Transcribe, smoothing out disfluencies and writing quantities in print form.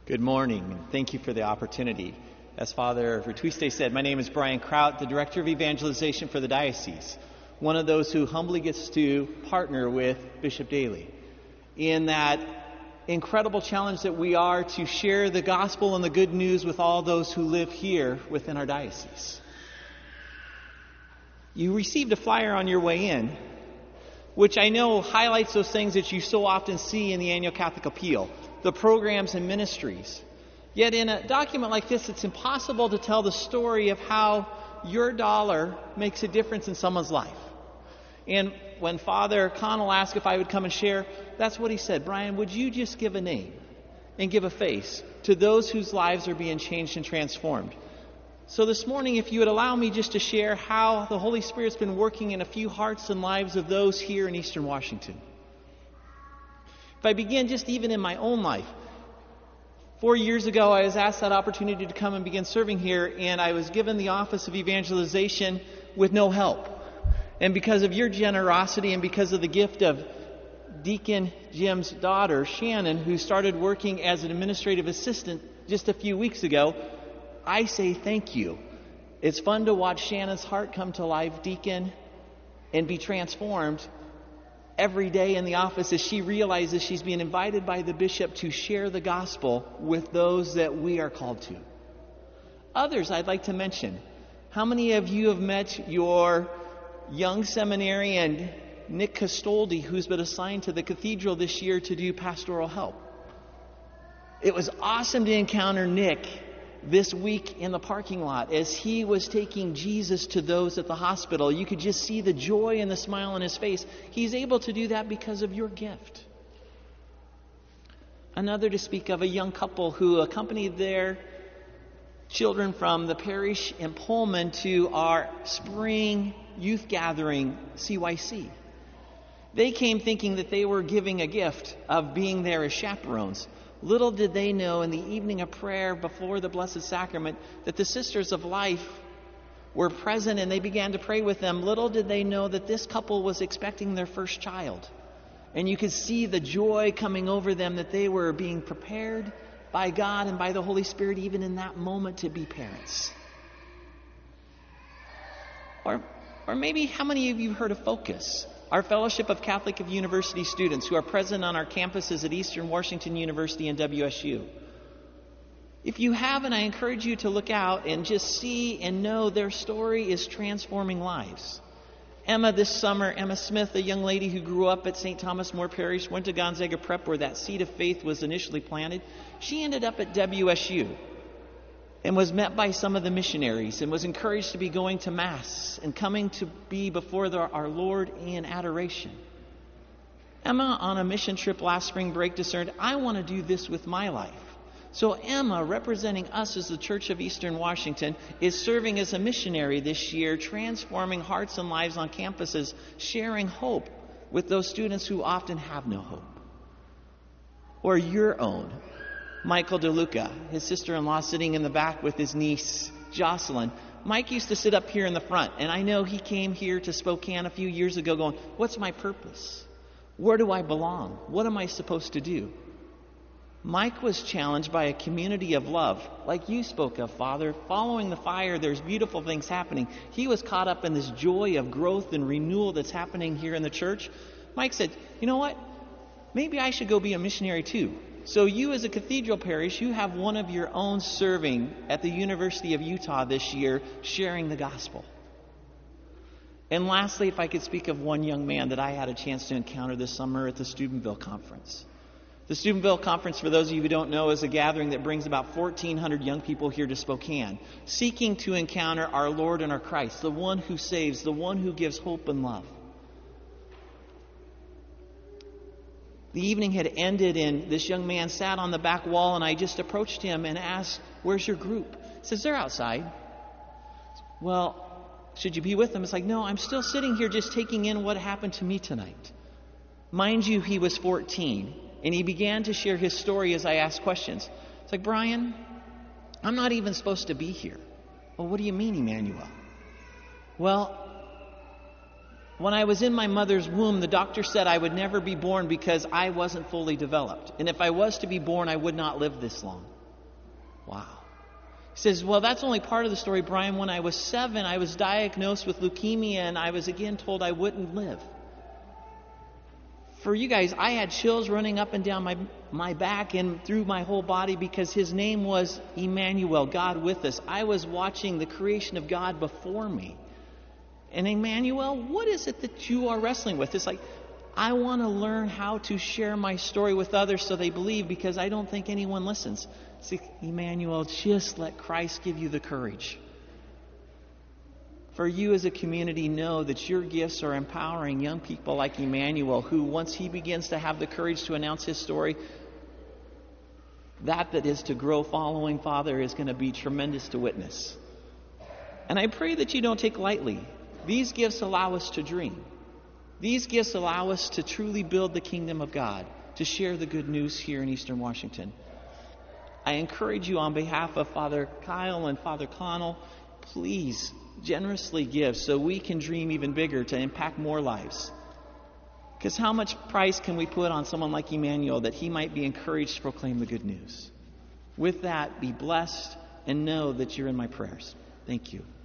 Good morning, and thank you for the opportunity. As Father Vertuiste said, my name is Brian Kraut, the Director of Evangelization for the Diocese, one of those who humbly gets to partner with Bishop Daly in that incredible challenge that we are to share the gospel and the good news with all those who live here within our diocese. You received a flyer on your way in, which I know highlights those things that you so often see in the Annual Catholic Appeal, the programs and ministries. Yet in a document like this, it's impossible to tell the story of how your dollar makes a difference in someone's life. And when Father Connell asked if I would come and share, that's what he said. Brian, would you just give a name and give a face to those whose lives are being changed and transformed? So this morning, if you would allow me just to share how the Holy Spirit's been working in a few hearts and lives of those here in Eastern Washington. If I begin just even in my own life, 4 years ago I was asked that opportunity to come and begin serving here, and I was given the office of evangelization with no help. And because of your generosity and because of the gift of Deacon Jim's daughter, Shannon, who started working as an administrative assistant just a few weeks ago, I say thank you. It's fun to watch Shannon's heart come to life, Deacon, and be transformed every day in the office as she realizes she's being invited by the bishop to share the gospel with those that we are called to. Others I'd like to mention. How many of you have met your young seminarian, Nick Castoldi, who's been assigned to the cathedral this year to do pastoral help? It was awesome to encounter Nick this week in the parking lot as he was taking Jesus to those at the hospital. You could just see the joy and the smile on his face. He's able to do that because of your gift. Another to speak of, a young couple who accompanied their children from the parish in Pullman to our spring youth gathering, CYC. They came thinking that they were giving a gift of being there as chaperones. Little did they know in the evening of prayer before the Blessed Sacrament that the Sisters of Life were present and they began to pray with them. Little did they know that this couple was expecting their first child. And you could see the joy coming over them that they were being prepared by God and by the Holy Spirit even in that moment to be parents. Or maybe how many of you heard of Focus? Our Fellowship of Catholic University students who are present on our campuses at Eastern Washington University and WSU. If you haven't, I encourage you to look out and just see and know their story is transforming lives. Emma this summer, Emma Smith, a young lady who grew up at St. Thomas More Parish, went to Gonzaga Prep where that seed of faith was initially planted. She ended up at WSU and was met by some of the missionaries and was encouraged to be going to Mass and coming to be before our Lord in adoration. Emma, on a mission trip last spring break, discerned, I want to do this with my life. So Emma, representing us as the Church of Eastern Washington, is serving as a missionary this year, transforming hearts and lives on campuses, sharing hope with those students who often have no hope. Or your own. Michael DeLuca, his sister-in-law, sitting in the back with his niece, Jocelyn. Mike used to sit up here in the front, and I know he came here to Spokane a few years ago going, what's my purpose? Where do I belong? What am I supposed to do? Mike was challenged by a community of love, like you spoke of, Father. Following the fire, there's beautiful things happening. He was caught up in this joy of growth and renewal that's happening here in the church. Mike said, you know what? Maybe I should go be a missionary too. So you as a cathedral parish, you have one of your own serving at the University of Utah this year, sharing the gospel. And lastly, if I could speak of one young man that I had a chance to encounter this summer at the Steubenville Conference. The Steubenville Conference, for those of you who don't know, is a gathering that brings about 1,400 young people here to Spokane, seeking to encounter our Lord and our Christ, the one who saves, the one who gives hope and love. The evening had ended and this young man sat on the back wall, and I just approached him and asked, where's your group? He says, they're outside. Well, should you be with them? It's like, no, I'm still sitting here just taking in what happened to me tonight. Mind you, he was 14, and he began to share his story as I asked questions. It's like, Brian, I'm not even supposed to be here. Well, what do you mean, Emmanuel? Well, when I was in my mother's womb, the doctor said I would never be born because I wasn't fully developed. And if I was to be born, I would not live this long. Wow. He says, well, that's only part of the story, Brian. When I was 7, I was diagnosed with leukemia, and I was again told I wouldn't live. For you guys, I had chills running up and down my back and through my whole body because his name was Emmanuel, God with us. I was watching the creation of God before me. And Emmanuel, what is it that you are wrestling with? It's like, I want to learn how to share my story with others so they believe, because I don't think anyone listens. It's like, Emmanuel, just let Christ give you the courage. For you as a community, know that your gifts are empowering young people like Emmanuel, who once he begins to have the courage to announce his story, that is to grow following Father is going to be tremendous to witness. And I pray that you don't take lightly. These gifts allow us to dream. These gifts allow us to truly build the kingdom of God, to share the good news here in Eastern Washington. I encourage you on behalf of Father Kyle and Father Connell, please generously give so we can dream even bigger to impact more lives. Because how much price can we put on someone like Emmanuel that he might be encouraged to proclaim the good news? With that, be blessed and know that you're in my prayers. Thank you.